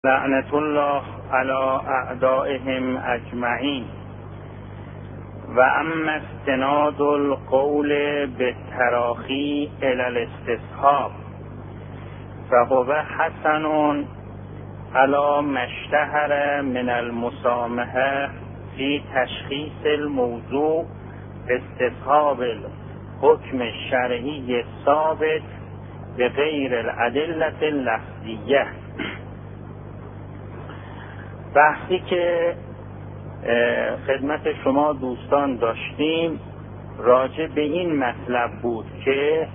لعنت الله علی اعدائهم اجمعین. و اما استناد القول بالتراخی الی الاستصحاب فهو حسن علی ما اشتهر من المسامحه فی تشخیص الموضوع استصحاب الحکم الشرعی ثابت بغیر الادله اللفظیه. بحثی که خدمت شما دوستان داشتیم راجع به این مطلب بود که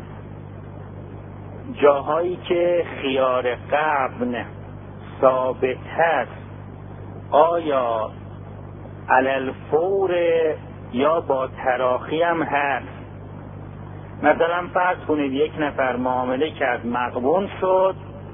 جاهایی که خیار قبن ثابت هست آیا علی الفور یا با تراخی هم هست. مثلا فرض کنید یک نفر معامله کرد مغبون شد،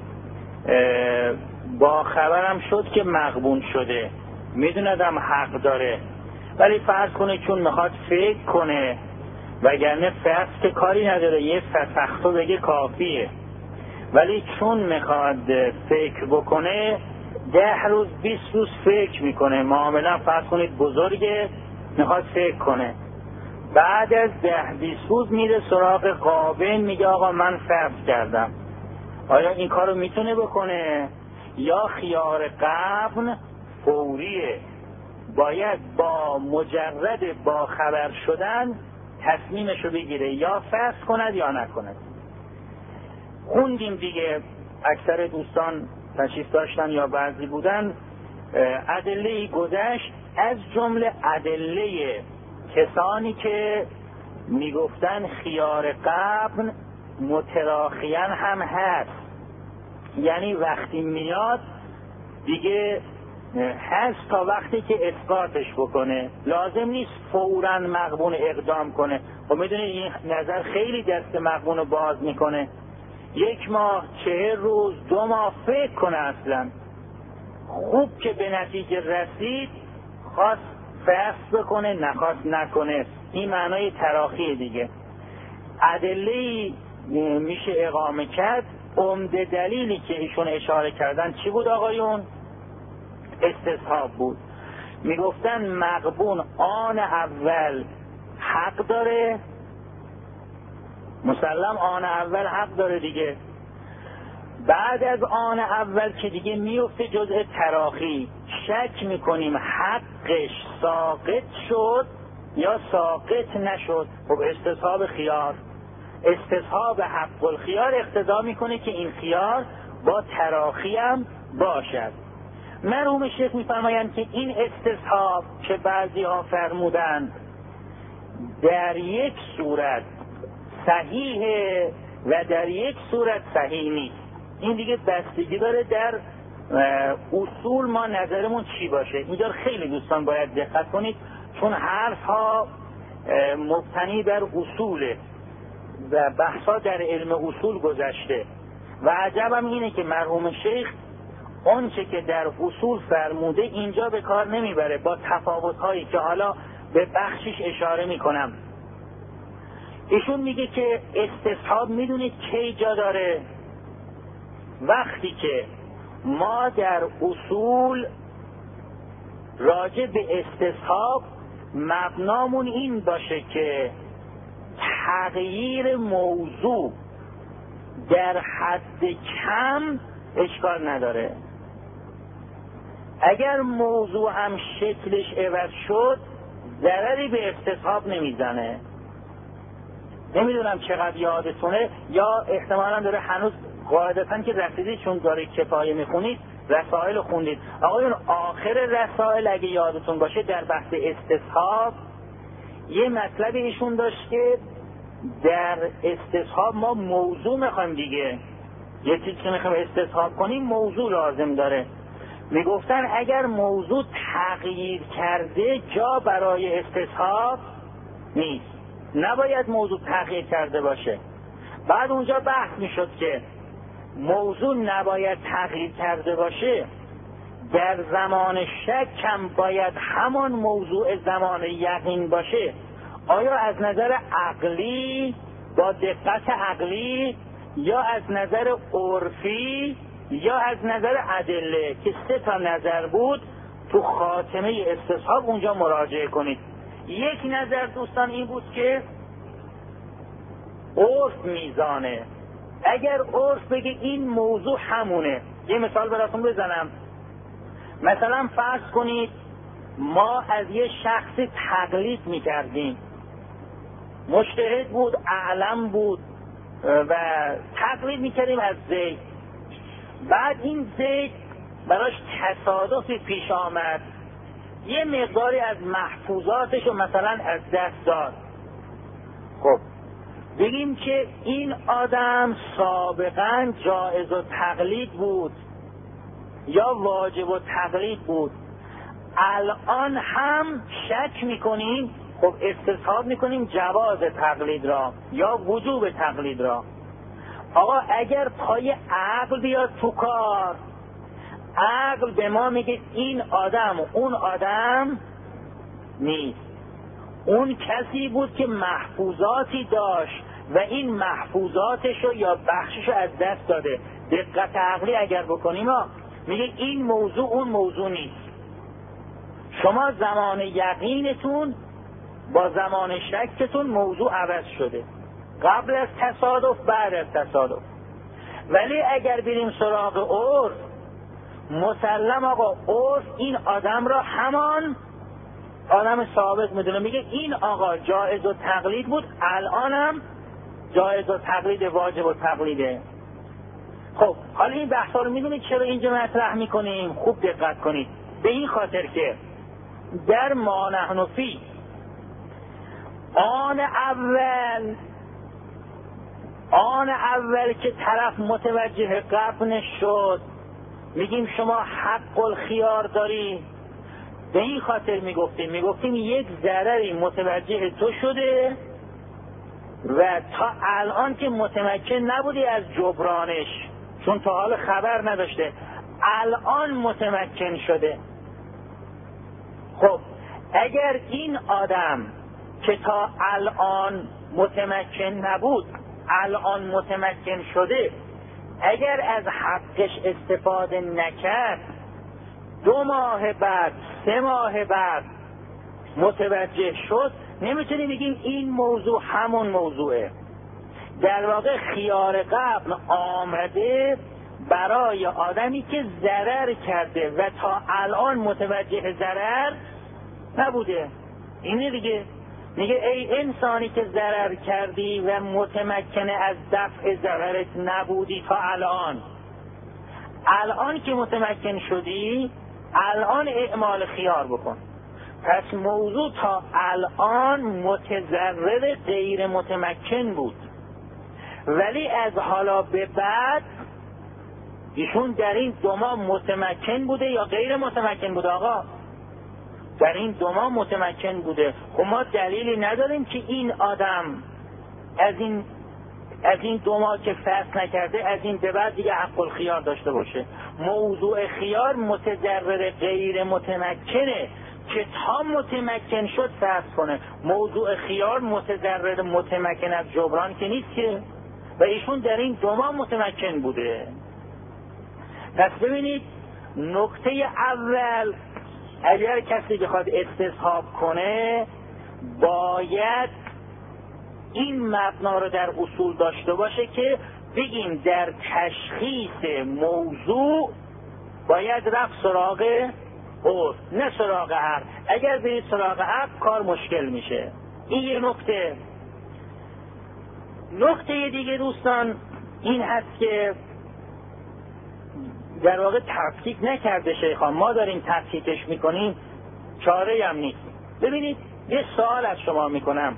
با خبرم شد که مغبون شده، میدوندم حق داره، ولی فرض کنه چون میخواد فکر کنه، وگرنه فقط که کاری نداره یه فسختو بگه کافیه، ولی چون میخواد فکر بکنه 10 روز 20 روز فکر میکنه، معامله فرض کنید بزرگه میخواد فکر کنه، بعد از 10-20 روز میره سراغ قابل میگه آقا من فسخ کردم. آیا این کارو میتونه بکنه؟ یا خیار قبن فوریه، باید با مجرد با خبر شدن تصمیمشو بگیره، یا فسخ کند یا نکند. خوندیم دیگه، اکثر دوستان تشریف داشتن یا بعضی بودن، ادله گذشت، از جمله ادله کسانی که میگفتن خیار قبن متراخیان هم هست، یعنی وقتی میاد دیگه هست تا وقتی که اثباتش بکنه، لازم نیست فوراً مغبون اقدام کنه. خب میدونید این نظر خیلی دست مغبون رو باز میکنه، 1 ماه 40 روز 2 ماه فکر کنه، اصلا خوب که به نتیجه رسید خواست فسخ بکنه، نخواست نکنه. این معنای تراخی دیگه. ادله میشه اقامه کرد. عمده دلیلی که ایشون اشاره کردن چی بود آقایون؟ استصحاب بود. میگفتن مغبون آن اول حق داره، مسلم آن اول حق داره دیگه، بعد از آن اول که دیگه میفته جزء تراخی، شک میکنیم حقش ساقط شد یا ساقط نشد. خب استصحاب خیار، استصحاب حق الخیار اقتضا میکنه که این خیار با تراخی هم باشد. مرحوم شیخ میفرمایند که این استصحاب که بعضی ها فرمودند در یک صورت صحیحه و در یک صورت صحیح نیست، این دیگه بستگی داره در اصول ما نظرمون چی باشه. اینجا خیلی دوستان باید دقت کنید، چون حرف ها مبتنی بر اصوله و بحثا در علم اصول گذشته و عجبم اینه که مرحوم شیخ اونچه که در اصول فرموده اینجا به کار نمیبره، با تفاوت‌هایی که حالا به بخشش اشاره میکنم. ایشون میگه که استصحاب میدونید کی جا داره؟ وقتی که ما در اصول راجع به استصحاب مبنامون این باشه که تغییر موضوع در حد کم اشکال نداره، اگر موضوع هم شکلش عوض شد ضرری به استصحاب نمیزنه. نمیدونم چقدر یادتونه، یا احتمالا داره هنوز قاعدتا که رسیدید چون داره کفایه میخونید رسائل خوندید. آقایون آخر رسائل اگه یادتون باشه در بحث استصحاب یه مطلب ایشون داشت که در استصحاب ما موضوع میخوایم دیگه، یه چیزی که میخوایم استصحاب کنیم موضوع لازم داره. میگفتن اگر موضوع تغییر کرده جا برای استصحاب نیست، نباید موضوع تغییر کرده باشه. بعد اونجا بحث میشد که موضوع نباید تغییر کرده باشه، در زمان شک هم باید همان موضوع زمان یقین باشه. آیا از نظر عقلی با دقت عقلی یا از نظر عرفی یا از نظر ادله که 3 تا نظر بود تو خاتمه استصحاب اونجا مراجعه کنید. یک نظر دوستان این بود که عرف میزانه. اگر عرف بگه این موضوع همونه، یه مثال براتون بزنم. مثلا فرض کنید ما از یه شخصی تقلید میکردیم، مجتهد بود، اعلم بود و تقلید میکردیم از زید. بعد این زید براش تصادفی پیش آمد، یه مقداری از محفوظاتشو مثلا از دست داد. خب بگیم که این آدم سابقا جایز و تقلید بود یا واجب و تقلید بود، الان هم شک میکنیم، خب استصحاب میکنیم جواز تقلید را یا وجوب تقلید را. آقا اگر پای عقل بیاد تو کار، عقل به ما میگه این آدم اون آدم نیست، اون کسی بود که محفوظاتی داشت و این محفوظاتشو یا بخششو از دست داده. دقت عقلی اگر بکنیم میگه این موضوع اون موضوع نیست. شما زمان یقینتون با زمان شکتون موضوع عوض شده، قبل از تصادف بعد از تصادف. ولی اگر بریم سراغ عرف، مسلم آقا عرف این آدم را همان آدم سابق میدونه، میگه این آقا جایز و تقلید بود، الانم جایز و تقلید، واجب و تقلیده. خب حالا این بحثا رو میدونید چرا اینجا مطرح میکنیم؟ خوب دقت کنید. به این خاطر که در ما نحن فی آن اول که طرف متوجه قبل شد، میگیم شما حق الخیار داری. به این خاطر میگفتیم یک ضرری متوجه تو شده و تا الان که متمکن نبودی از جبرانش، چون تا حال خبر نداشته، الان متمکن شده. خب اگر این آدم که تا الان متمکن نبود الان متمکن شده، اگر از حقش استفاده نکرد، 2 ماه بعد 3 ماه بعد متوجه شد، نمیتونیم بگیم این موضوع همون موضوعه. در واقع خیار قبل آمده برای آدمی که ضرر کرده و تا الان متوجه ضرر نبوده. اینه دیگه. میگه ای انسانی که ضرر کردی و متمکن از دفع ضررت نبودی تا الان که متمکن شدی، الان اعمال خیار بکن. پس موضوع تا الان متضرر غیر متمکن بود، ولی از حالا به بعد ایشون در این 2 ماه متمکن بوده یا غیر متمکن بوده؟ آقا در این 2 ماه متمکن بوده. خب ما دلیلی نداریم که این آدم از این 2 ماه که فصل نکرده از این به بعد دیگه حق الخیار داشته باشه. موضوع خیار متضرر غیر متمکنه که تا متمکن شد فصل کنه. موضوع خیار متضرر متمکن از جبران که نیست که، و ایشون در این 2 ماه متمکن بوده. پس ببینید نکته اول، اگر کسی بخواد استصحاب کنه باید این مبنا رو در اصول داشته باشه که بگیم در تشخیص موضوع باید رفت سراغ عرف نه سراغ عقل. اگر برید سراغ عقل کار مشکل میشه. این یه نکته. نکته دیگه دوستان این هست که در واقع تفکیک نکرده شیخان، ما داریم تفکیکش میکنیم، چاره هم نیست. ببینید یه سوال از شما میکنم،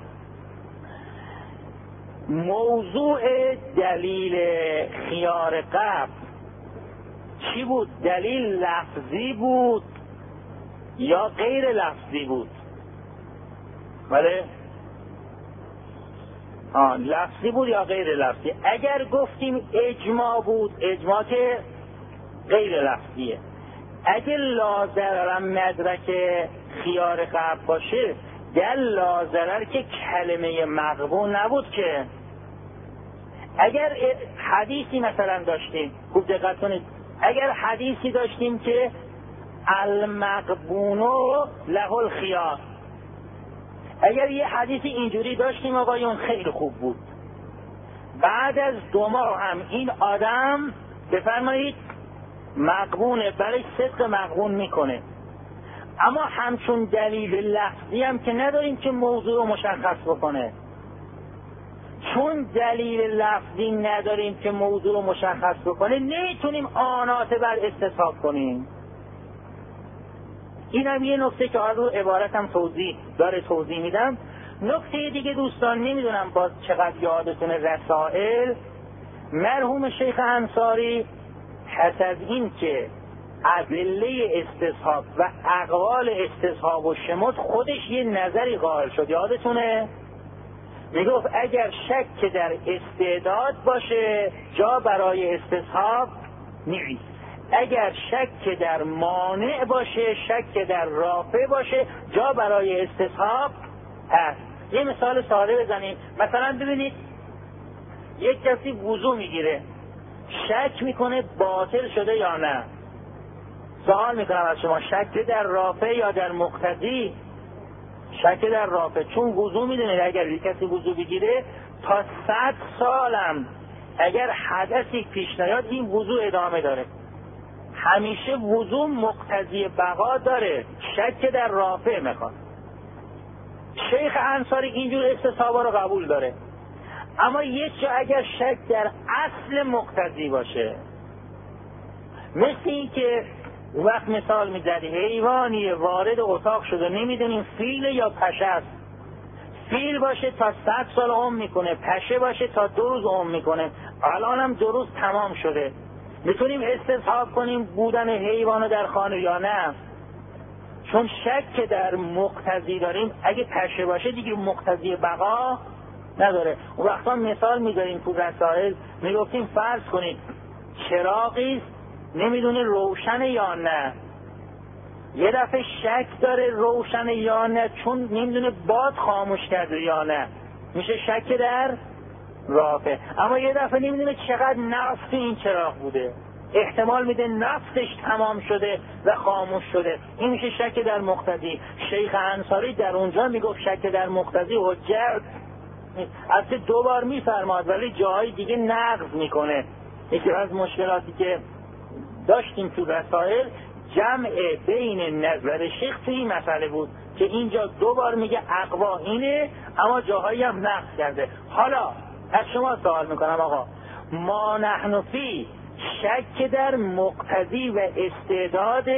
موضوع دلیل خیار قبل چی بود؟ دلیل لفظی بود یا غیر لفظی بود؟ بله؟ لفظی بود یا غیر لفظی؟ اگر گفتیم اجماع بود، اجماع که غیر لفظیه. اگه لازرم مدرک خیار قبل باشه، در لازرر که کلمه مقبول نبود که. اگر حدیثی مثلا داشتیم، خوب دقت کنید، اگر حدیثی داشتیم که المغبون له الخیار، اگر یه حدیثی اینجوری داشتیم آقایون خیلی خوب بود. بعد از 2 ماه هم این آدم بفرمایید مغبونه، برای صدق مغبون میکنه، اما همچون دلیل لفظی هم که نداریم که موضوع رو مشخص بکنه. چون دلیل لفظی نداریم که موضوع رو مشخص بکنه، نمیتونیم آنات بر استصحاب کنیم. این هم یه نکته که رو عبارتم توضیح میدم. نکته دیگه دوستان، نمیدونم باز چقدر یادتون رسائل مرحوم شیخ انصاری پس از این که ادله استصحاب و اقوال استصحاب و شمود خودش یه نظری قائل شد، یادتونه؟ میگفت اگر شک در استعداد باشه جا برای استصحاب نیست، اگر شک در مانع باشه، شک در رافع باشه، جا برای استصحاب هست. یه مثال ساده بزنیم. مثلا ببینید یک کسی وضو میگیره، شک میکنه باطل شده یا نه. سوال میکنم از شما، شک در رافع یا در مقتضی؟ شک در رافع، چون وضو میدونید اگر یک کسی وضو بگیره تا 100 سالم اگر حدثی پیش نیاد این وضو ادامه داره. همیشه وضو مقتضی بقا داره، شک در رافع میخواد. شیخ انصاری اینجور استصحابا رو قبول داره، اما یک جا اگر شک در اصل مقتضی باشه، مثل این که وقت مثال میزدی حیوانی وارد اتاق شده نمیدونیم فیل یا پشه است. فیل باشه تا 100 سال عمر میکنه، پشه باشه تا 2 روز عمر میکنه، الان هم 2 روز تمام شده. میتونیم استصحاب کنیم بودن حیوان در خانه یا نه؟ چون شک در مقتضی داریم. اگه پشه باشه دیگه مقتضی بقا نداره. اون وقتا مثال میذاریم تو رسائل، میگفتیم فرض کنید چراغی نمیدونه روشنه یا نه، یه دفعه شک داره روشنه یا نه چون نمیدونه باد خاموش کرده یا نه، میشه شک در رافع. اما یه دفعه نمیدونه چقدر نفت این چراغ بوده، احتمال میده نفتش تمام شده و خاموش شده، این میشه شک در مقتضی. شیخ انصاری در اونجا میگفت شک در مقتضی حجت البته 2 بار میفرماد ولی جاهای دیگه نقض میکنه. یکی از مشکلاتی که داشتیم تو رسائل جمع بین نظر شیخ توی این مسئله بود که اینجا 2 بار میگه اقوا اینه اما جاهایی هم نقض کرده. حالا از شما سوال میکنم آقا، ما نحن فی شک در مقتضی و استعداد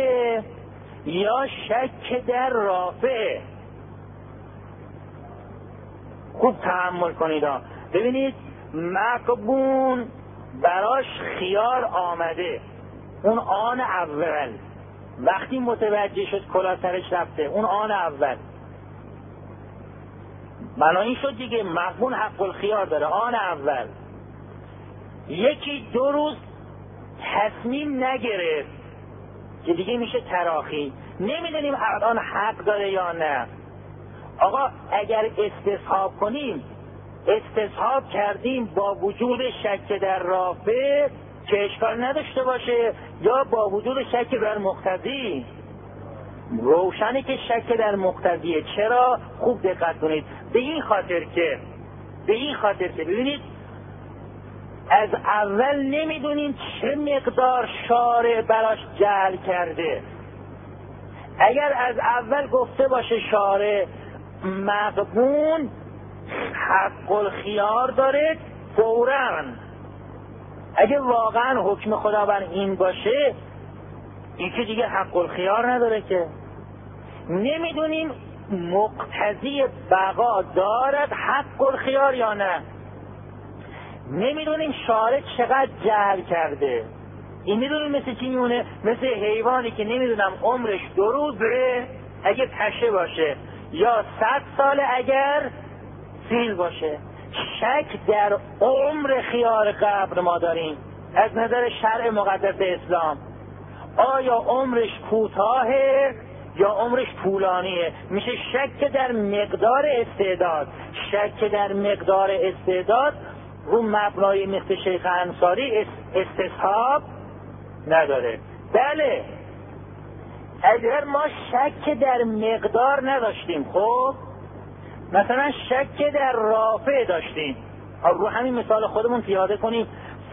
یا شک در رافع؟ خوب تحمل کنید ببینید مقبون براش خیار آمده، اون آن اول وقتی متوجه شد کلا سرش رفته، اون آن اول بنابراین شد دیگه مقبون حق الخیار داره. آن اول 1-2 روز تصمیم نگرفت که دیگه میشه تراخی، نمیدونیم الان حق داره یا نه. آقا اگر استصحاب کنیم، استصحاب کردیم با وجود شک در رافع که اشکال نداشته باشه یا با وجود شک در مقتضی؟ روشنه که شک در مقتضیه. چرا؟ خوب دقت کنید. به این خاطر که ببینید از اول نمیدونیم چه مقدار شارع براش جعل کرده. اگر از اول گفته باشه شارع مقبون حق الخیار داره فوراً، اگه واقعا حکم خداوند این باشه این که دیگه حق الخیار نداره که. نمیدونیم مقتضی بقا دارد حق الخیار یا نه، نمیدونیم شارع چقدر جعل کرده. این میدونیم مثل چی میمونه؟ مثل حیوانی که نمیدونم عمرش 2 روزه اگه پشه باشه یا 100 سال اگر فیل باشه. شک در عمر خیار قبر ما داریم از نظر شرع مقدس اسلام. آیا عمرش کوتاهه یا عمرش طولانیه؟ میشه شک در مقدار استعداد. شک در مقدار استعداد رو مبنای مثل شیخ انصاری استصحاب نداره. بله اگر ما شک در مقدار نداشتیم، خب مثلا شک در رافع داشتیم، رو همین مثال خودمون پیاده کنیم.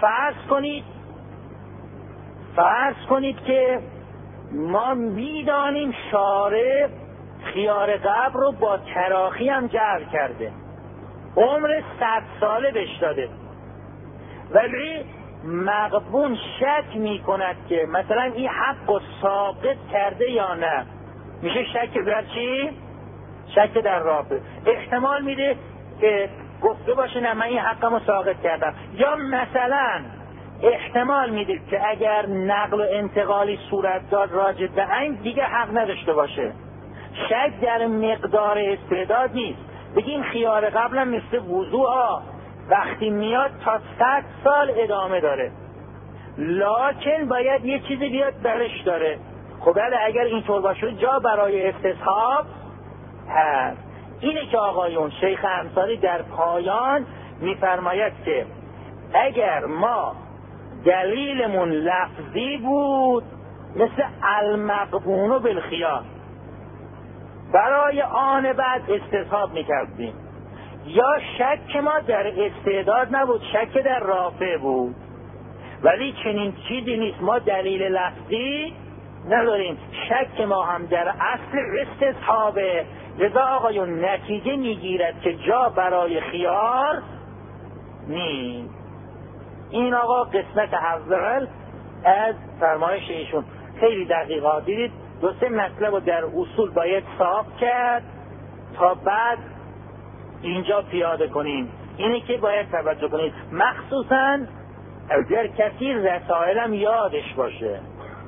فرض کنید که ما میدانیم شارع خیار قبر رو با تراخی هم جعل کرده، عمر 100 ساله بهش داده، ولی مغبون شک میکند که مثلا این حق رو ساقط کرده یا نه. میشه شک در چی؟ شک در رافع. احتمال میده که گفته باشه نه من این حقم رو ساقط کردم، یا مثلا احتمال میده که اگر نقل و انتقالی صورت داد راجع به عین دیگه حق نداشته باشه. شک در مقدار استعداد نیست. بگیم خیار قبلم مثل وضوء وقتی میاد تا 100 سال ادامه داره، لکن باید یه چیزی بیاد برش داره. خب بله اگر اینطور باشه جا برای استصحاب هست. اینه که آقایون شیخ انصاری در پایان میفرماید که اگر ما دلیلمون لفظی بود مثل المغبون بالخیار، برای آن بعد استصحاب میکردیم، یا شک ما در استعداد نبود، شک در رافع بود، ولی چنین چیزی نیست، ما دلیل لفظی نداریم، شک ما هم در اصل استصحابه. لذا آقایون نتیجه میگیرد که جا برای خیار نیست. این آقا قسمت اول از فرمایش ایشون خیلی دقیقا دیدید. 2-3 مطلب رو در اصول باید صاف کرد تا بعد اینجا پیاده کنیم. اینه که باید توجه کنید، مخصوصا اگر کسی رسائلم یادش باشه.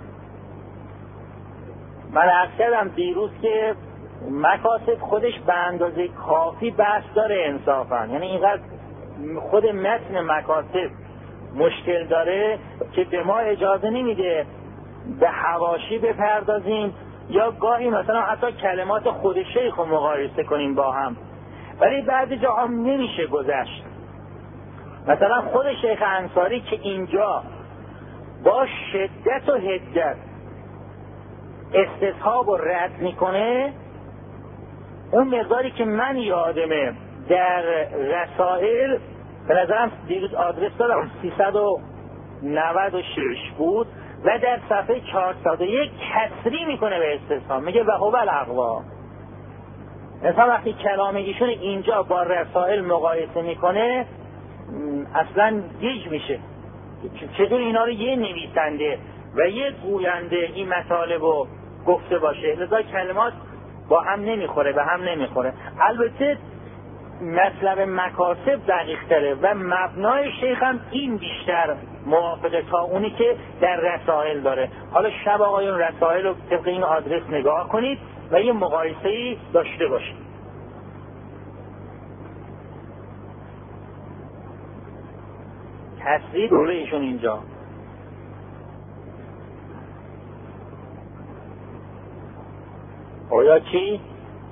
من عرض کردم دیروز که مکاسب خودش به اندازه کافی بحث داره انصافا، یعنی اینقدر خود متن مکاسب مشکل داره که به ما اجازه نمیده به حواشی بپردازیم یا گاهی مثلا حتی کلمات خود شیخ رو مقایسه کنیم با هم، ولی بعضی جاها نمیشه گذشت. مثلا خود شیخ انصاری که اینجا با شدت و حدت استصحاب رو رد میکنه، اون مقداری که من یادمه در رسائل به نظرم دیروز آدرس دادم 396 بود و در صفحه 401 کسری میکنه به استصحاب، میگه و هو الاقوا. مثلا وقتی کلام ایشون اینجا با رسائل مقایسه میکنه اصلا گیج میشه. چطور اینا رو یه نویسنده و یه گوینده این مطالب رو گفته باشه؟ لذا کلمات با هم نمیخوره، به هم نمیخوره. البته مطلب مکاسب دقیق تره و مبنای شیخ هم این بیشتر موافقه تا اونی که در رسائل داره. حالا شب آقایون رسائل رو طبق این آدرس نگاه کنید و یه مقایسه‌ای داشته باشید. تصریح روله ایشون اینجا آیا چی؟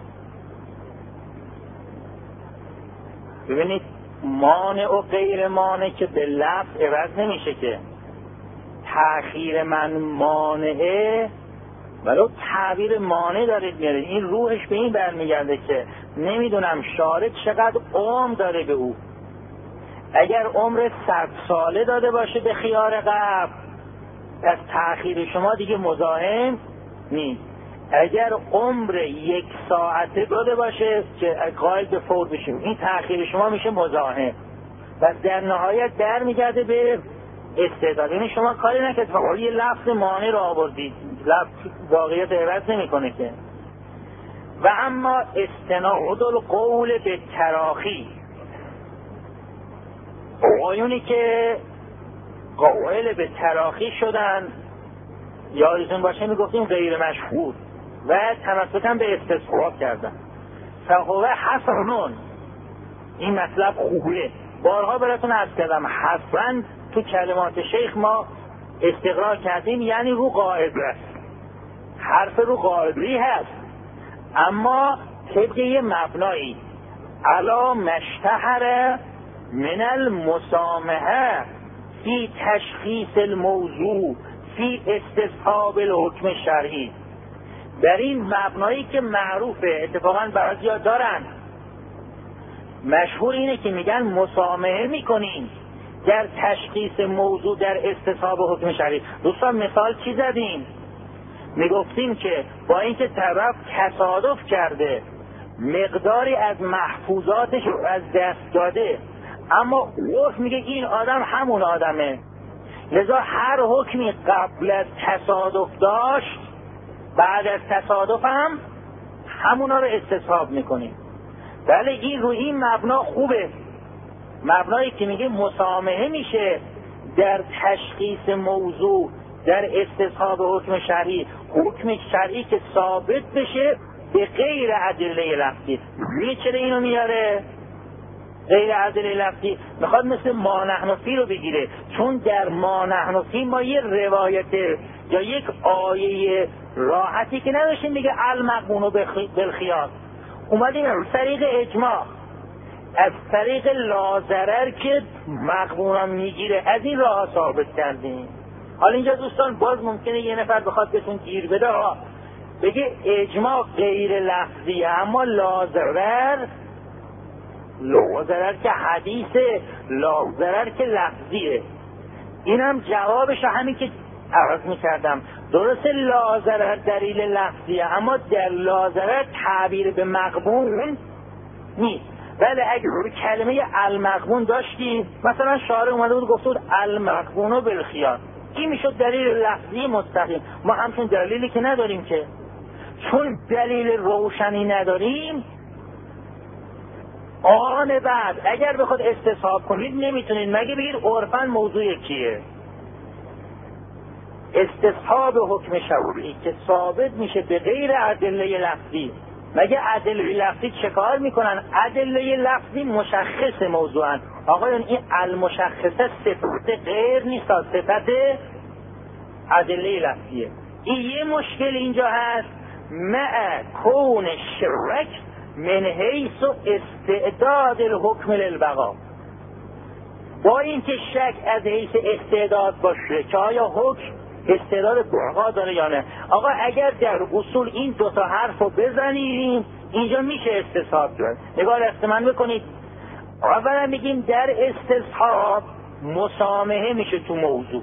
ببینید مانع و غیر مانع که به لفظ عوض نمیشه که. تأخیر من مانعه ولو تعبیر مانع دارید میارید، این روحش به این برمیگرده که نمیدونم شارع چقدر عمر داره به او. اگر عمر 100 ساله داده باشه به خیار قبل، از تأخیر شما دیگه مزاحم نیست. اگر عمر 1 ساعته داده باشه که قائل به فور بشیم، این تأخیر شما میشه مزاحم و در نهایت برمیگرده به استعداد. یعنی شما کاری نکرد فقط یه لفظ مانع رو آوردید، لفظ واقعیت عوض نمیکنه که. و اما استناد القول به تراخی، آقایونی که قائل به تراخی شدن یادتون باشه میگفتیم غیر مشهور و تمسکاً به استصحاب کردن، فهو حسنون، این مطلب خوبه. بارها براتون عرض کردم حسن تو کلمات شیخ ما استقرار کردیم، یعنی رو قاعده است، حرف رو قاعده‌ای هست، اما طبق یه مبنایی علا مشتهر من المسامحه فی تشخیص الموضوع فی استصحاب الحکم شرعی. در این مبنایی که معروفه، اتفاقا بعضیا دارن، مشهور اینه که میگن مسامحه میکنیم در تشخیص موضوع در استصحاب حکم شرعی. دوستان مثال چی زدیم؟ میگفتیم که با اینکه طرف تصادف کرده، مقداری از محفوظاتش رو از دست داده، اما عرف میگه این آدم همون آدمه، لذا هر حکمی قبل از تصادف داشت بعد از تصادف هم همونا رو استصحاب میکنیم. بله این روی این مبنا خوبه، مبنایی که میگه مسامحه میشه در تشخیص موضوع در استصحاب حکم شرعی، حکم شرعی که ثابت بشه به غیر ادله لفظی. چرا اینو میاره غیر ادله لفظی؟ میخواد مثل ما نحن فی رو بگیره، چون در ما نحن فی ما یه روایت یا یک آیه راحتی که نداشتیم میگه المقبون بالخیار، اومدیم از طریق اجماع، از طریق لازرر که مقبونم میگیره، از این راه ثابت کردیم. حالا اینجا دوستان باز ممکنه یه نفر بخواد بهتون گیر بده، بگه اجماع غیر لفظیه اما لازرر که حدیثه، لازرر که لفظیه. اینم جوابش همین که عرض میکردم، درسته لازرر دلیل لفظیه اما در لازرر تعبیر به مقبون نیست. ولی اگر کلمه المقبون داشتیم، مثلا شارع اومده بود گفته بود المقبون بالخیار، این میشد دلیل لفظی مستقیم. ما همچون دلیلی که نداریم که، چون دلیل روشنی نداریم آن بعد اگر بخواد استصحاب کنید نمیتونید، مگه بگید عرفاً موضوع کیه؟ استصحاب حکم شرعی که ثابت میشه به غیر ادله لفظی. مگه ادله لفظی چه کار میکنن؟ ادله لفظی مشخص موضوعن. آقایان این المشخصه صفت غیر نیست، صفت ادله لفظیه. این یه مشکل اینجا هست، مع کون شرک من حیث استعداد الحکم للبقا. با اینکه شک از حیث استعداد باشه که آیا حکم استعداد بقا داره یا نه. آقا اگر در اصول این دوتا حرف رو بزنیم اینجا میشه استصحاب کرد. نگاه دست بکنید، اولا میگیم در استصحاب مسامحه میشه، تو موضوع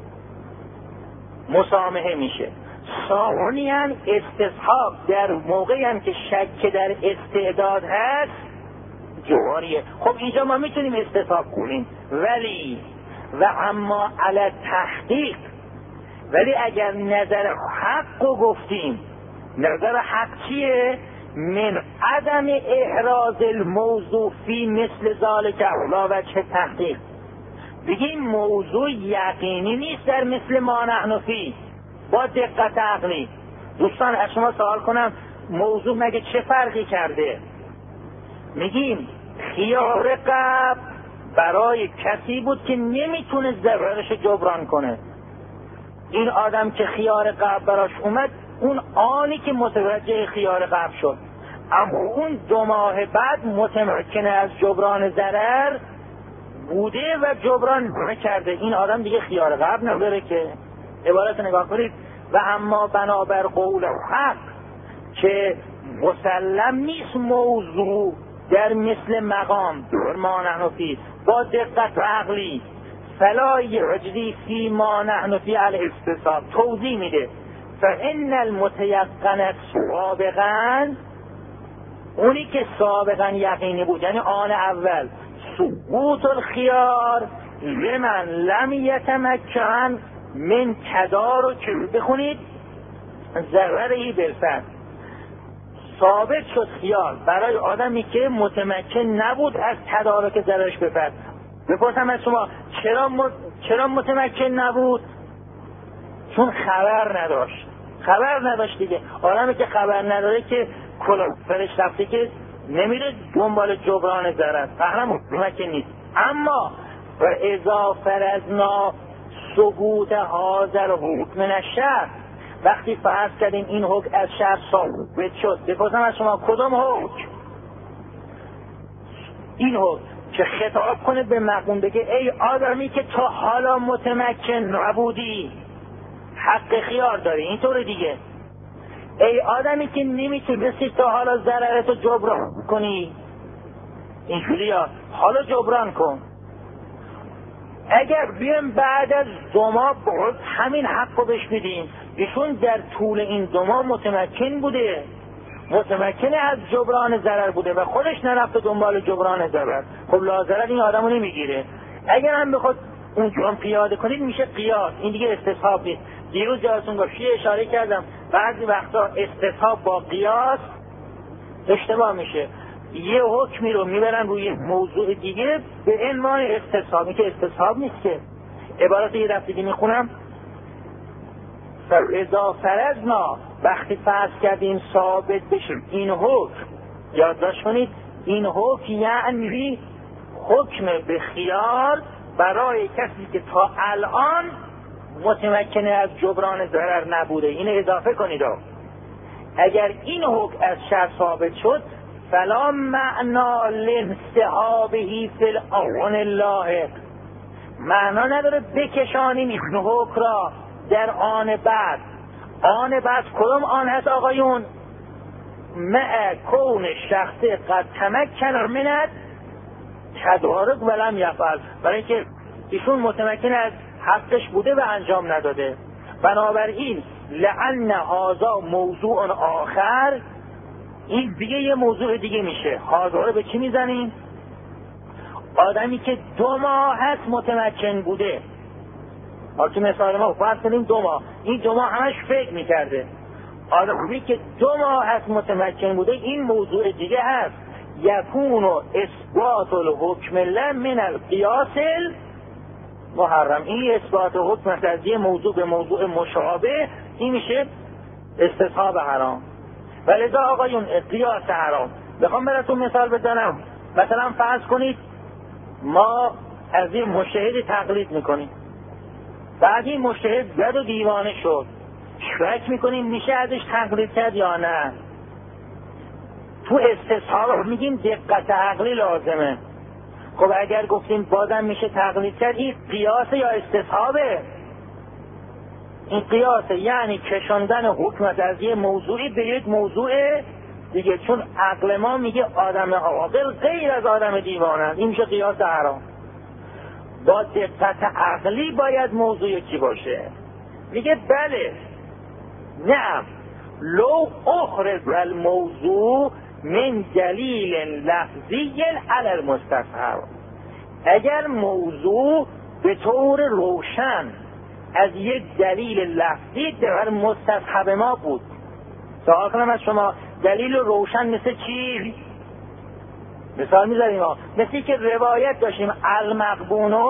مسامحه میشه. ثانیاً استصحاب در موقعی هم که شک در استعداد هست جواریه. خب اینجا ما میتونیم استصحاب کنیم، ولی و اما علی تحقیق، ولی اگر نظر حق رو گفتیم، نظر حق چیه؟ من عدم احراز الموضوع فی مثل ذالک علا وجه تحقیق. بگیم موضوع یقینی نیست در مثل ما نحن فی با دقت عقلی. دوستان از شما سوال کنم، موضوع مگه چه فرقی کرده؟ میگیم خیار قبل برای کسی بود که نمیتونه ضررش جبران کنه. این آدم که خیار قبل براش اومد، اون آنی که متوجه خیار قبل شد، اما اون 2 ماه بعد متمکن از جبران ضرر بوده و جبران نکرده. این آدم دیگه خیار قبل نداره که. عبارت نگاه کنید، و اما بنابر قول حق که مسلم نیست موضوع در مثل مقام در ما نحن فی با دقت عقلی، فلا یجری فی ما نحن فی الاستصحاب. توضیح میده فان المتیقن سابقا، اونی که سابقا یقینی بود یعنی آن اول، سقوط الخیار لمن لم یتمکن من تدارک، بخونید ضرری بالفعل، ثابت شد خیار برای آدمی که متمکن نبود از تدارک ضررش بفرد. بپرسم از شما چرا متمکن نبود؟ چون خبر نداشت دیگه. آدمی که خبر نداره که فرش رفته که نمیره دنبال جبران ضرر، فهم متمکن نیست. اما و اذا فرضنا ثبوت حاضر حکم من الشرع، وقتی فرض کردیم این حکم از شرع ثابت شد، بپرسم از شما کدام حکم؟ این حکم که خطاب کنه به مقبون، بگه ای آدمی که تا حالا متمکن نبودی، حق خیار داری. اینطور دیگه ای آدمی که نمیتونستی تا حالا ضررتو جبران کنی، اینجوری ها حالا جبران کن. اگر بیام بعد از 2 ماه باز همین حق رو بهش بدیم، ایشون در طول این 2 ماه متمکن بوده، متمکن از جبران ضرر بوده و خودش نرفته دنبال جبران ضرر، خب لاضرر این آدمو نمیگیره. اگر هم بخواد اون پیاده کنید میشه قیاس، این دیگه استصحاب نیست. دیروز جاتون گفت اشاره کردم بعضی وقتا استصحاب با قیاس اشتباه میشه، یه حکمی رو میبرن روی موضوع دیگه به عنوان استصحابی که استصحاب نیست. که عبارت یه دفعه دیگه میخونم، فاذا فرضنا، وقتی فرض کردیم ثابت بشه این حکم، یادداشت کنید این حکم یعنی حکم به خیار برای کسی که تا الان متمکن از جبران ضرر نبوده. اینو اضافه کنید. اگر این حکم از شرع ثابت شد فلا معنا لانسحابه فی الآن اللاحق، معنا نداره بکشانیم این حکم را در آن بعد. آن بعد کدوم آن هست آقایون؟ مع کون شخص قد تمکن منت تدارک ولم یفعل، برای اینکه ایشون متمکن از حقش بوده و انجام نداده. بنابراین لعن هذا موضوع آخر، این دیگه یه موضوع دیگه میشه. هذا رو به چی میزنیم؟ آدمی که 2 ماه هست متمکن بوده، تو مثال ما فرض کنیم 2 ماه، این 2 ماه همش فکر میکرده. آدمی که 2 ماه هست متمکن بوده، این موضوع دیگه هست. یکون اثبات الحکم له من القیاس محرم، این اثبات حکم از یه موضوع به موضوع مشابه، این میشه استصحاب حرام. ولذا آقایون قیاس حرام. بخوام براتون مثال بزنم، مثلا فرض کنید ما از این مجتهد تقلید میکنیم، بعد این مجتهد بد و دیوانه شد، شک میکنیم میشه ازش تقلید کرد یا نه. تو استصحاب میگیم دقت عقلی لازمه. خب اگر گفتیم بازم میشه تقلید کرد، این قیاس یا استصحابه؟ این قیاسه، یعنی کشاندن حکمت از یه موضوعی به یک موضوع دیگه، چون عقل ما میگه آدم عاقل غیر از آدم دیوانه، این میشه قیاس حرام. با دقت عقلی باید موضوع چی باشه؟ میگه بله نعم لو اخرج الموضوع من دلیل لفظی علی المستصحب، اگر موضوع به طور روشن از یک دلیل لفظی در مستصحب ما بود. سوال کنم از شما، دلیل روشن مثل چی؟ مثال میذاریم ها، مثل که روایت داشتیم المغبونو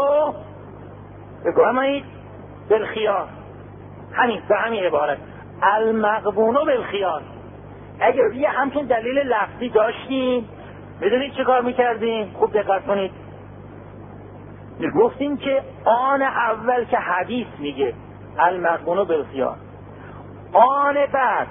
بگوهمایید بالخیار، همین به همین عبارت المغبونو بالخیار. اگر یه همچون دلیل لفظی داشتیم، میدونید چه کار میکردیم؟ خوب دقت کنید، گفتیم که آن اول که حدیث میگه المغبونو بالخیار، آن بعد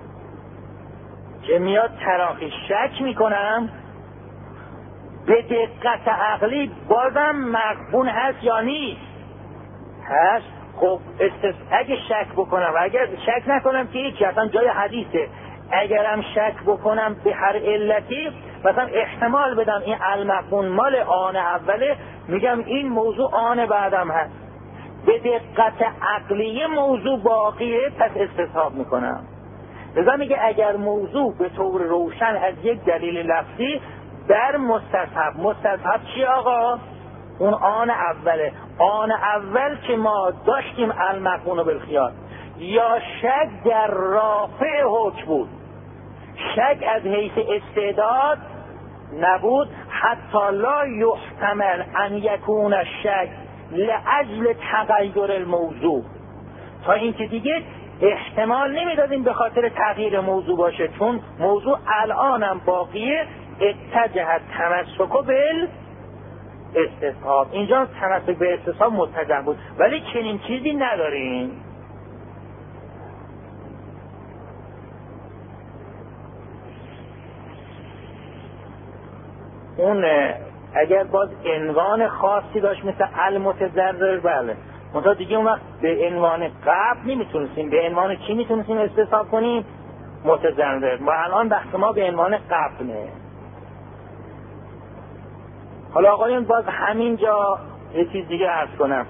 که میاد تراخی شک میکنم به دقت عقلی بازم مغبون هست یا نیست؟ هست. خب اگه شک بکنم و اگر شک نکنم که هیچی، اصلا جای حدیثه، اگرم شک بکنم به هر علتی، مثلا احتمال بدم این المغبون مال آن اوله، میگم این موضوع آن بعدم هست، به دقت عقلی موضوع باقیه، پس استصحاب میکنم. لذا میگه اگر موضوع به طور روشن از یک دلیل لفظی در مستصحب، مستصحب چی آقا؟ اون آن اوله، آن اول که ما داشتیم المغبون بالخیار، یا شک در رافع حکم بود، شک از حیث استعداد نبود، حتی لا یحتمل ان یکون الشک لاجل تغییر الموضوع، تا اینکه دیگه احتمال نمیدادیم به خاطر تغییر موضوع باشه، چون موضوع الانم باقیه. اتجه تمسک بال استصحاب، اینجا تمسک به استصحاب متجه بود، ولی چنین چیزی نداریم. اون اگر باز عنوان خاصی داشت مثل المتضرر، بله منتها دیگه اون وقت به عنوان قبل نمیتونستیم، به عنوان چی میتونستیم استصحاب کنیم؟ متضرر. و الان بحث ما به عنوان قبله. حالا آقایون باز همینجا یه چیز دیگه عرض کنم.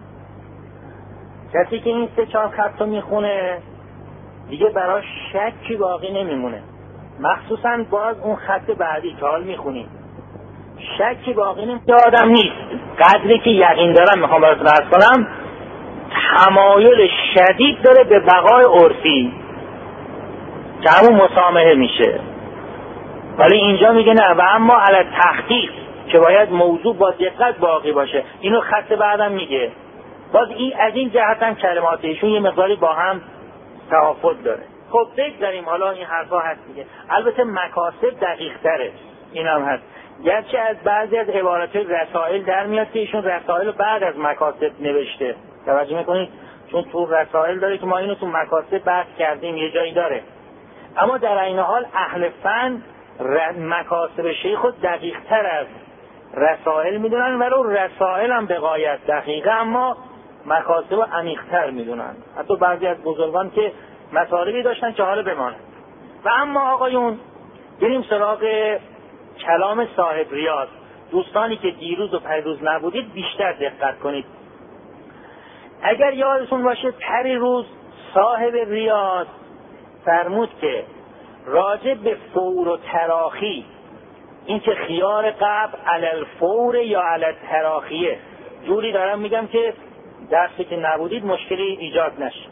کسی که این 3-4 خط رو میخونه دیگه براش شکی باقی نمیمونه، مخصوصا باز اون خط بعدی که حال میخونیم شکی باقی نمیمونه. آدم نیست قدری که یقین دارم، میخوام براتون عرض کنم، تمایل شدید داره به بقای عرفی که همون مسامحه میشه. ولی اینجا میگه نه، و اما علی تحقیق که باید موضوع با دقت باقی باشه. اینو خط بعدم میگه. باز این از این جهت هم کلمات ایشون یه مقداری با هم تفاوت داره. خب بگذاریم حالا این حرفا هست دیگه. البته مکاسب دقیق تره، این هم هست. گرچه از بعضی از عبارات رسائل در میاد که ایشون رسائل بعد از مکاسب نوشته، توجه میکنید؟ چون تو رسائل داره که ما اینو تو مکاسب بحث کردیم، یه جایی داره. اما در این حال اهل فن مکاسب شیخ خود دقیق تر از رسائل میدونن، ولو رسائل هم به غایت دقیقه، اما مکاسب عمیق تر میدونن. حتی بعضی از بزرگان که مطالبی داشتن که حالا بمانه. و اما آقایون بریم سراغ کلام صاحب ریاض. دوستانی که دیروز و پیروز نبودید بیشتر دقت کنید. اگر یادتون باشه پری روز صاحب ریاض فرمود که راجع به فور و تراخی، این که خیار قبل علی الفور یا علی التراخیه، جوری دارم میگم که درسی که نبودید مشکلی ایجاد نشه،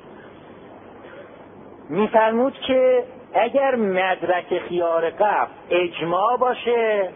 میفرمود که اگر مدرک خیار قبل اجماع باشه،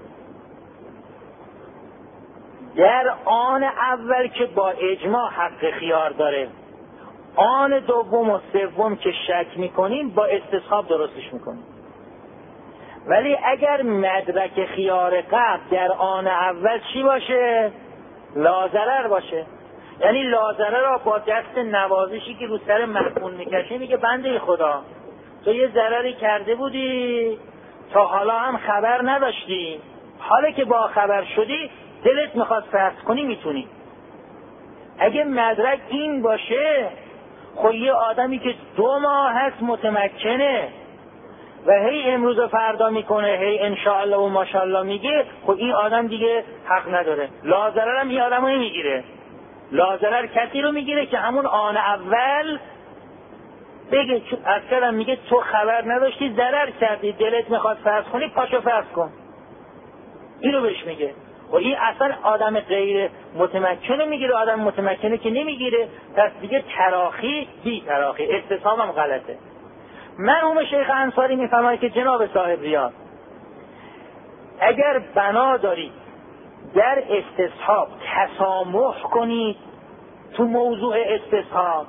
در آن اول که با اجماع حق خیار داره، آن دوم و سوم که شک میکنیم با استصحاب درستش میکنیم. ولی اگر مدرک خیار قبل در آن اول چی باشه؟ لازرر باشه. یعنی لازرر را با دست نوازشی که رو سر مخمون میکشه میگه بنده خدا تو یه ضرری کرده بودی تا حالا هم خبر نداشتی، حالا که با خبر شدی دلت میخواد فرض کنی میتونی. اگه مدرک این باشه، خب یه آدمی که 2 ماه هست متمکنه و هی امروز و فردا میکنه، هی انشاءالله و ماشاءالله میگه، خب این آدم دیگه حق نداره. لازرر هم این آدم رو نمیگیره. لازرر کسی رو میگیره که همون آن اول بگه، اصلا میگه تو خبر نداشتی ضرر کردی، دلت میخواد فرض کنی، پاشو فرض کن. اینو بهش میگه. و این اصلا آدم غیر متمکن میگیره، آدم متمکنه که نمیگیره. پس دیگه تراخی بی تراخی، استصحاب هم غلطه. مرحوم شیخ انصاری میفرماید که جناب صاحب ریاض، اگر بنا دارید در استصحاب تسامح کنید تو موضوع استصحاب،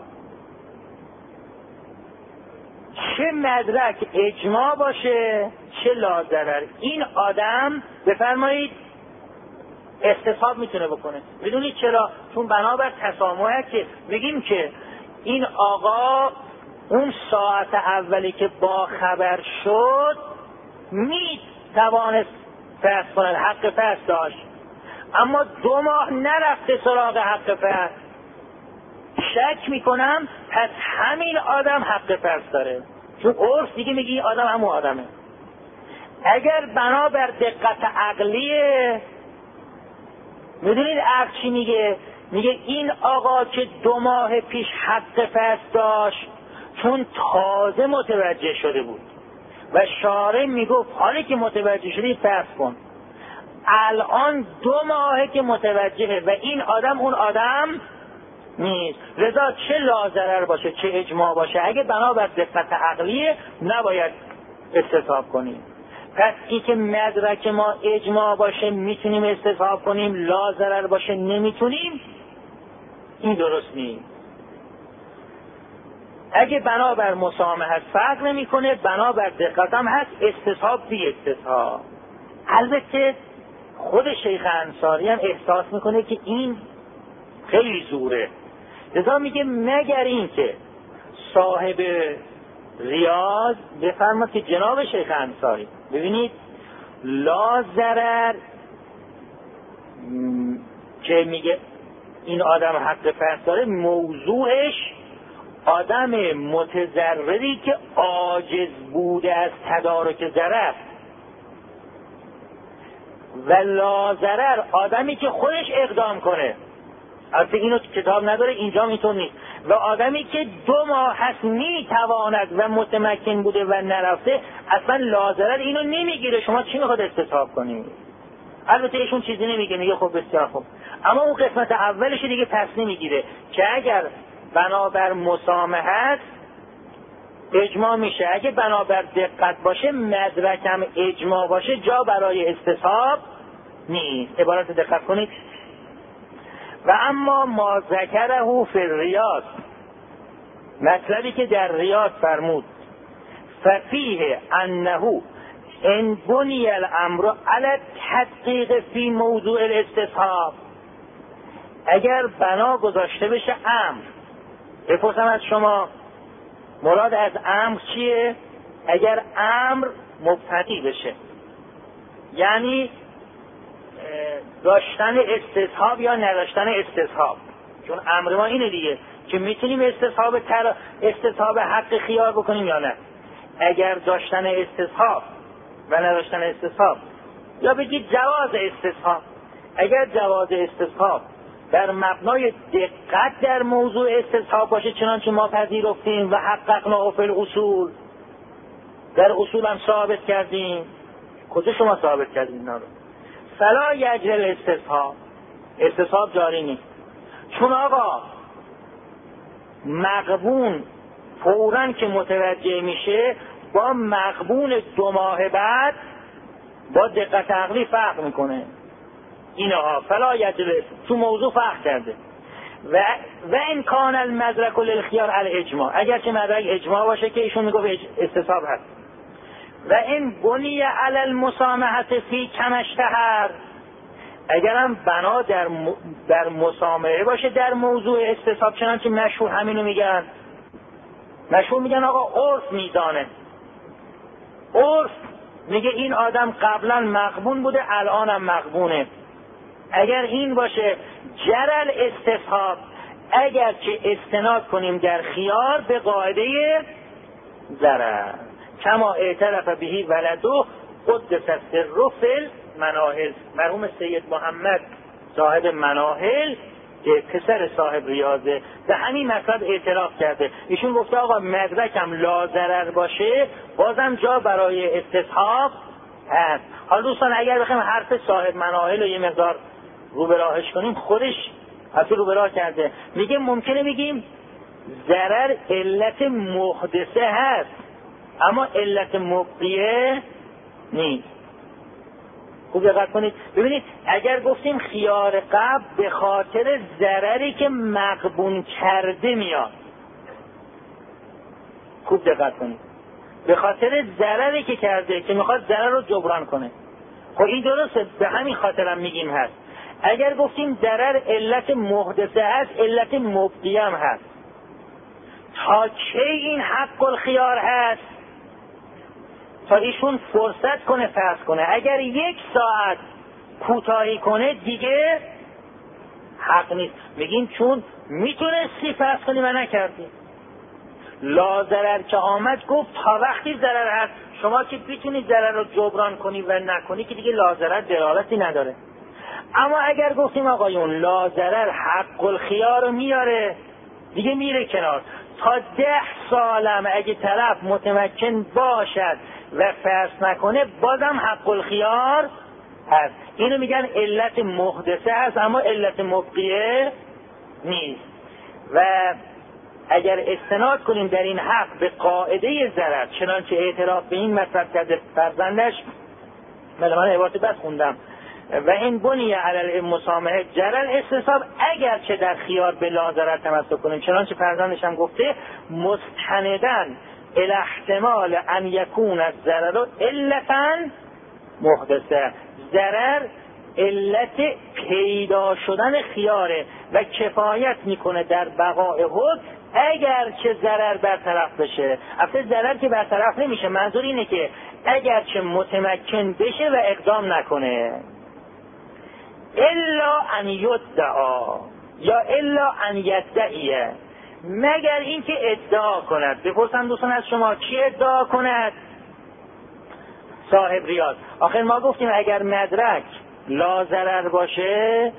چه مدرک اجماع باشه چه لازرر، این آدم بفرمایید استصحاب میتونه بکنه. میدونید چرا؟ چون بنابر تسامحه که میگیم که این آقا اون ساعت اولی که با خبر شد میتوانست فرض کنه، حق فرض داشت، اما 2 ماه نرفته سراغ حق فرض. شک میکنم پس همین آدم حق فرض داره، چون عرف دیگه میگه این آدم همون آدمه. اگر بنابر دقت عقلیه، میدونید عقل چی میگه؟ میگه این آقا که 2 ماه پیش حق فرض داشت چون تازه متوجه شده بود و شارع میگفت حالی که متوجه شدی فرض کن، الان 2 ماهه که متوجهه و این آدم اون آدم نیست. لذا چه لازرر باشه چه اجماع باشه، اگه بنابر دقت عقلیه نباید استصحاب کنیم. پس این که مدرک ما اجماع باشه میتونیم استصحاب کنیم، لازرر باشه نمیتونیم، این درست نیست. اگه بنابر مسامحت فرق نمیکنه، بنابر دقت هم هست، استصحاب بی استصحاب. البته خود شیخ انصاری هم احساس میکنه که این خیلی زوره، لذا میگه مگر این که صاحب ریاض بفرماد که جناب شیخ انصاری، ببینید لا ضرر که میگه این آدم حق فحش داره، موضوعش آدم متضرری که عاجز بوده از تدارک ضرر، و لاضرر آدمی که خودش اقدام کنه. البته اینو کتاب نداره، اینجا اینطور نیست. و آدمی که 2 ماه هست میتواند و متمکن بوده و نرفته، اصلا لاضرر اینو نمیگیره. شما چی میخواد استصحاب کنید؟ البته ایشون چیزی نمیگه، میگه خب بسیار خوب، اما اون قسمت اولش دیگه پس نمیگیره که اگر بنابر مسامحت اجماع میشه، اگه بنابر دقت باشه مدرکم اجماع باشه جا برای استصحاب نیست. عبارت دقت کنید. و اما ما ذکره فی الریاض، مطلبی که در ریاض فرمود، ففیه انه ان بنی الامر علی التدقیق فی موضوع الاستصحاب، اگر بنا گذاشته بشه امر. بپرسم از شما مراد از امر چیه؟ اگر امر مبتدی بشه، یعنی داشتن استصحاب یا نداشتن استصحاب، چون امر ما اینه دیگه که میتونیم استصحاب حق خیار بکنیم یا نه. اگر داشتن استصحاب و نداشتن استصحاب، یا بگید جواز استصحاب، اگر جواز استصحاب در مبنای دقت در موضوع استصحاب باشه، چنانچه ما پذیرفتیم و حققنا فی الاصول، در اصول هم ثابت کردیم. کجا شما ثابت کردیم اینا رو؟ فلا یجری الاستصحاب، استصحاب جاری نیست. چون آقا مغبون فوراً که متوجه میشه با مغبون 2 ماه بعد با دقت عقلی فرق میکنه. اینها فلا یجری، تو موضوع فرق کرده. و ان کان المدرک للخیار علی اجماع، اگر که مدرک اجماع باشه که ایشون میگه استصحاب هست. و این بنی علی المسامحت فی کم اشتهر، اگرم بنا در مسامحه باشه در موضوع استصحاب، چنانچه مشهور همینو میگن. مشهور میگن آقا عرف میزانه، عرف میگه این آدم قبلا مغبون بوده الانم مغبونه. اگر این باشه جرل استصحاب، اگر که استناد کنیم در خیار به قاعده ضرر، کما اعترف بهی ولده قدس سره فی المناهل. مرحوم سید محمد صاحب مناهل که پسر صاحب ریاضه به همین مطلب اعتراف کرده. ایشون گفته آقا مدرکم لا ضرر باشه بازم جا برای استصحاب هست. حالا دوستان اگر بخوایم حرف صاحب مناهل رو یه مقدار رو به راهش کنیم، خودش اصلا رو به راه کرده، میگه ممکنه بگیم ضرر علت محدثه هست اما علت مبقیه نیست. خوب دقت کنید. ببینید اگر گفتیم خیار قبل به خاطر ضرری که مغبون کرده میاد، خوب دقت کنید، به خاطر ضرری که کرده که میخواد ضرر رو جبران کنه، خب این درسته، به همین خاطرم میگیم هست. اگر گفتیم ضرر علت محدثه هست، علت مبقیه هم هست. تا کی این حق الخیار هست؟ تا ایشون فرصت کنه فرض کنه. اگر 1 ساعت کوتاهی کنه دیگه حق نیست. میگیم چون میتونستی فرض کنی و نکردی. لا ضرر که آمد گفت تا وقتی ضرر هست، شما که میتونی ضرر رو جبران کنی و نکنی که دیگه لا ضرر دلالتی نداره. اما اگر گفتیم آقایون لا ضرر حق الخیار رو میاره، دیگه میره کنار. تا 10 سالم اگه طرف متمکن باشد و فرض نکنه بازم حق الخیار هست. اینو میگن علت محدثه هست اما علت مبقیه نیست. و اگر استناد کنیم در این حق به قاعده ضرر، چنانچه اعتراف به این مطلب کرده فرزندش، من عبارت بس خوندم، و این بنی علی المسامحه جرل استصحاب، اگر چه در خیار به لا ضرر تمسک کنیم، چنانچه فرزندش هم گفته مستندن الی احتمال ان یکون الضرر علتا محدثه، ضرر علت پیدا شدن خیاره و کفایت میکنه در بقای حکم اگر چه ضرر برطرف بشه. البته ضرر که برطرف نمیشه، منظور اینه که اگر چه متمکن بشه و اقدام نکنه. الا ان یدعا، یا الا ان یدعیه، مگر اینکه ادعا کند. بپرسم دوستان از شما کی ادعا کند؟ صاحب ریاض. آخر ما گفتیم اگر مدرک لا ضرر باشه،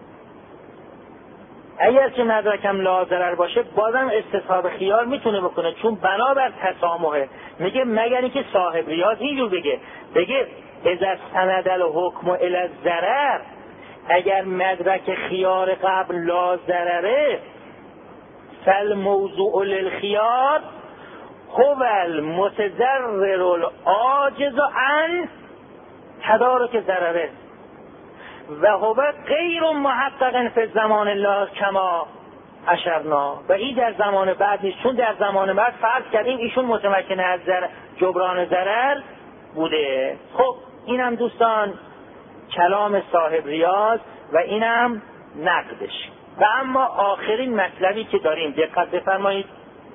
اگر که مدرکم لا ضرر باشه بازم استصحاب خیار میتونه بکنه، چون بنابر تسامحه. میگه مگر اینکه صاحب ریاض اینجور بگه اذا استند الحکم الی الضرر، اگر مدرک خیار قبل لا ضرره، فالموضوع للخیار هو المتضرر العاجز عن تدارک ضرره و هو غیر محقق فی زمان الله کما اشرنا. و این در زمان بعد نیست، چون در زمان بعد فرض کردیم ایشون متمکن از جبران ضرر بوده. خب اینم دوستان کلام صاحب ریاض و اینم نقدش. و اما آخرین مطلبی که داریم، دقت بفرمایید،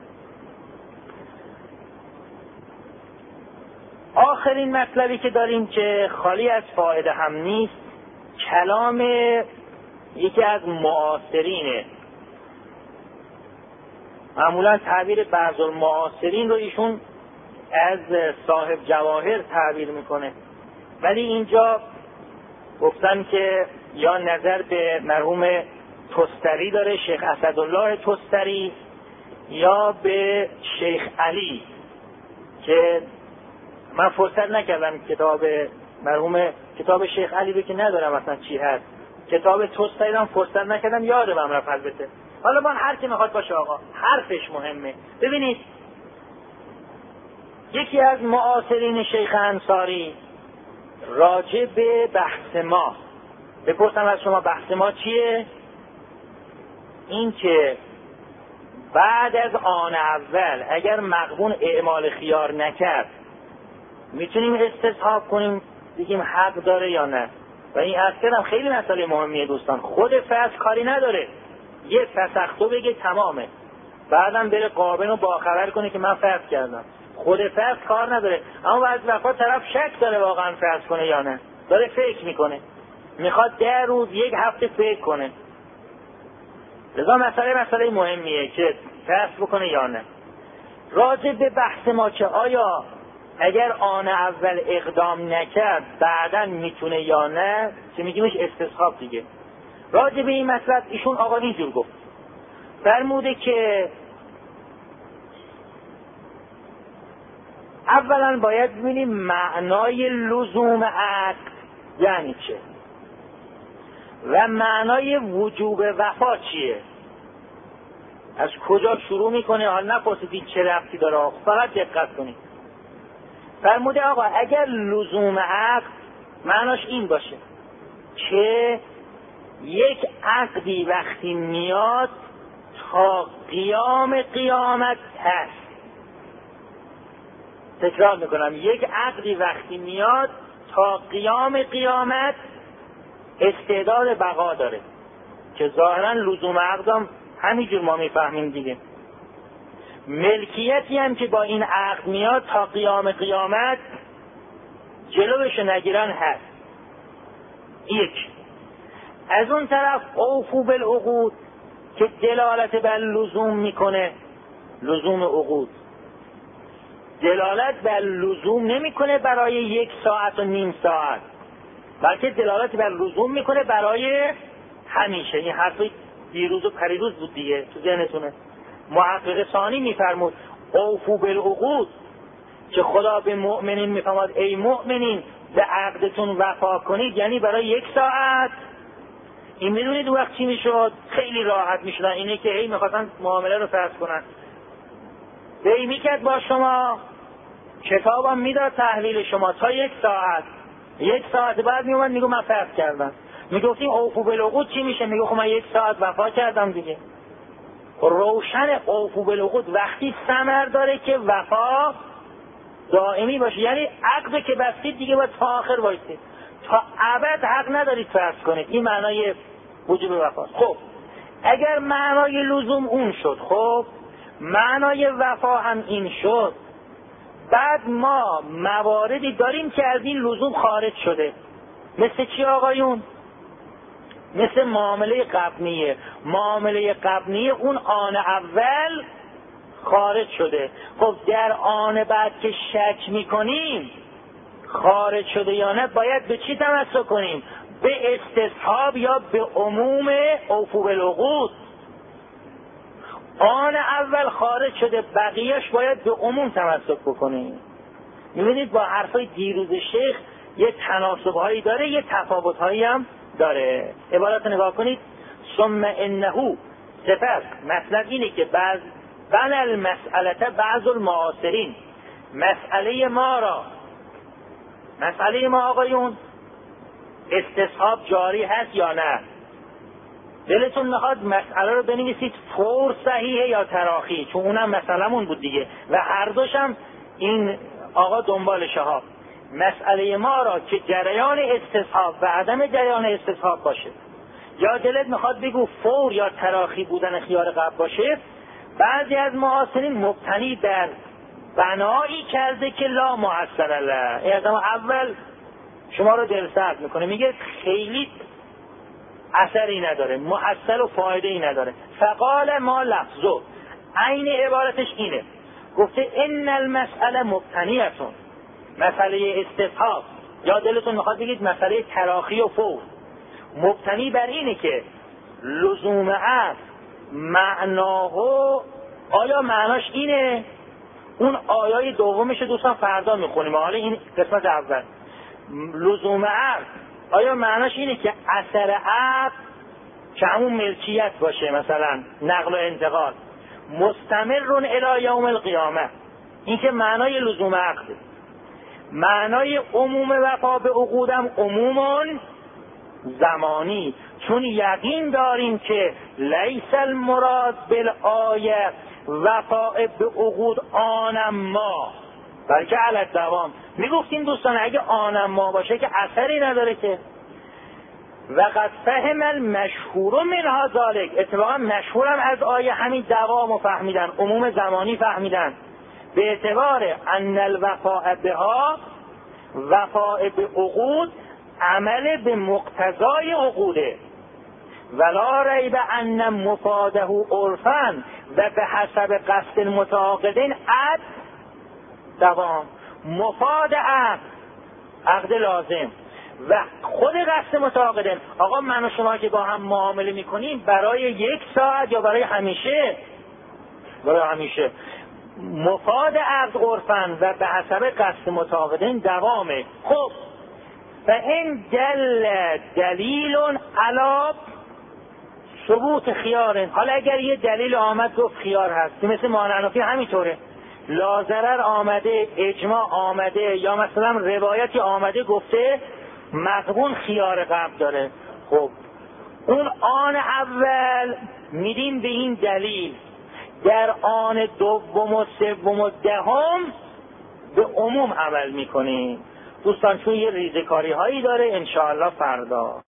آخرین مطلبی که داریم که خالی از فایده هم نیست، کلام یکی از معاصرینه. معمولا تعبیر بعض المعاصرین رو ایشون از صاحب جواهر تعبیر میکنه، ولی اینجا گفتن که یا نظر به مرحوم تستری داره، شیخ اسدالله تستری، یا به شیخ علی، که من فرصت نکردم کتاب مرحوم کتاب شیخ علی به که ندارم اصلا چی هست، کتاب تستری هم فرصت نکردم، یادم رفت البته. حالا من هر کی میخواد باشه آقا، حرفش مهمه. ببینید یکی از معاصرین شیخ انصاری راجع به بحث ما، بپرسم از شما بحث ما چیه؟ این که بعد از آن اول اگر مغبون اعمال خیار نکرد میتونیم استصحاب کنیم بگیم حق داره یا نه. و این اصلا خیلی مسئله مهمیه دوستان. خود فصل کاری نداره، یه فسختو بگه تمامه، بعدم بره قابل رو باخبر کنه که من فصل کردم. خود فصل کار نداره، اما بعضی وقتا طرف شک داره واقعا فصل کنه یا نه، داره فکر میکنه، میخواد 10 روز 1 هفته فکر کنه. لذا مسئله مهمیه که فصل بکنه یا نه. راجع به بحث ما که آیا اگر آن اول اقدام نکرد بعداً میتونه یا نه، که میگیمش استصحاب دیگه. راجع به این مسئله ایشون آقا اینجور گفت، فرموده که اولا باید ببینیم معنای لزوم عقد یعنی چه و معنای وجوب وفا چیه، از کجا شروع میکنه. حالا نپرسید چه ربطی داره، فقط دقت کنید. فرموده آقا اگر لزوم عقد معناش این باشه که یک عقدی وقتی میاد تا قیام قیامت هست. تکرار میکنم، یک عقدی وقتی میاد تا قیام قیامت استعداد بقا داره، که ظاهرا لزوم عقدم همینجور ما میفهمیم دیگه. ملکیتی هم که با این عقد میاد تا قیام قیامت جلوش نگیرن هست. یک. از اون طرف اوفو بالعقود که دلالت بر لزوم میکنه، لزوم عقود دلالت بر لزوم نمیکنه برای 1 ساعت و نیم ساعت، بلکه دلالت بر لزوم میکنه برای همیشه. این حرفی دیروز و پریروز بود دیگه، تو ذهنتونه. محقق ثانی میفرمود اوفو بالعقود، که خدا به مؤمنین میفرماد ای مؤمنین به عقدتون وفا کنید، یعنی برای 1 ساعت. این میدونید وقت چی میشد؟ خیلی راحت میشدن. اینه که هی میخواستن معامله رو فسخ کنن، هی میکرد با شما کتابم میداد تحویل شما تا 1 ساعت، 1 ساعت بعد میومد میگو من فسخ کردم. میگفتیم اوفو بالعقود چی میشه؟ میگو خب من 1 ساعت وفا کردم دیگه. روشن اوفو بالعقود وقتی ثمر داره که وفا دائمی باشه، یعنی عقد که بستید دیگه باید تا آخر بایستید، تا ابد حق ندارید فسخ کنید. این معنای وجوب وفا. خب اگر معنای لزوم اون شد، خب معنای وفا هم این شد، بعد ما مواردی داریم که از این لزوم خارج شده. مثل چی آقایون؟ مثل معامله قبنیه. معامله قبنیه اون آن اول خارج شده. خب در آن بعد که شک میکنیم خارج شده یا نه، باید به چی تمسک کنیم؟ به استصحاب یا به عموم اوفو بالعقود. آن اول خارج شده، بقیهش باید به عموم تمسک بکنیم. میبینید با حرفای دیروز شیخ یه تناسب‌هایی داره، یه تفاوت‌هایی هم داره. عبارت نگاه کنید. ثم انه، سپس مطلب اینه که بن المسئله بعض المعاصرین، مسئله ما آقایون استصحاب جاری هست یا نه؟ دلتون میخواد مسئله رو بنویسید فور صحیحه یا تراخی، چون اونم مسئله‌مون بود دیگه و هر دوشم این آقا دنبالشه ها. مسئله ما را که جریان استصحاب و عدم جریان استصحاب باشه، یا دلت میخواد بگو فور یا تراخی بودن خیار قبل باشه، بعضی از معاصرین مبتنی در بنایی کرده که لا محصل له. این اول شما رو دلسرد میکنه، میگه خیلی اثری نداره، محصل و فایده ای نداره. فقال ما لفظو، عین عبارتش اینه، گفته ان المسئله مبتنیتون، مسئله استصحاب، یا دلتون میخواد بگید مسئله تراخی و فور، مبتنی بر اینه که لزوم اصل معناه، آیا معناش اینه؟ اون آیای دومش دوستان فردا میخونیم، حالا این قسمت اول. لزوم اصل آیا معناش اینه که اثر عقد که همون ملکیت باشه، مثلا نقل و انتقال، مستمرون الی یوم القیامه، این که معنای لزوم عقده. معنای عموم وفا به عقودم عمومون زمانی، چون یقین داریم که لیس المراد بالآیه وفا به عقود آنم ما، بلکه علی الدوام. میگفتیم دوستان اگه آنم ما باشه که اثری نداره که. و قد فهم المشهور منها ذلك، اتفاقا مشهورم از آیه همین دوام فهمیدن، عموم زمانی فهمیدن، به اعتبار ان الوفاء بها، وفاء به عقود عمل به مقتضای عقوده، ولا ریب ان مفاده عرفا و به حسب قصد المتعاقدین عد دوام. مفاد عقد لازم و خود قصد متعاقدین. آقا من و شما که با هم معامله میکنیم برای 1 ساعت یا برای همیشه؟ برای همیشه. مفاد عقد عرفا و به حسب قصد متعاقدین دوامه. خب و این دلیل علی ثبوت خیار. حالا اگر یه دلیل آمد گفت خیار هست، مثل مانعنافی همینطوره، لازرر آمده، اجماع آمده، یا مثلا روایتی آمده گفته مضمون خیار قبل داره، خب اون آن اول میدیم به این دلیل، در آن دوم و سوم و دهم به عموم عمل میکنیم. دوستان چون یه ریزکاری هایی داره، انشاءالله فردا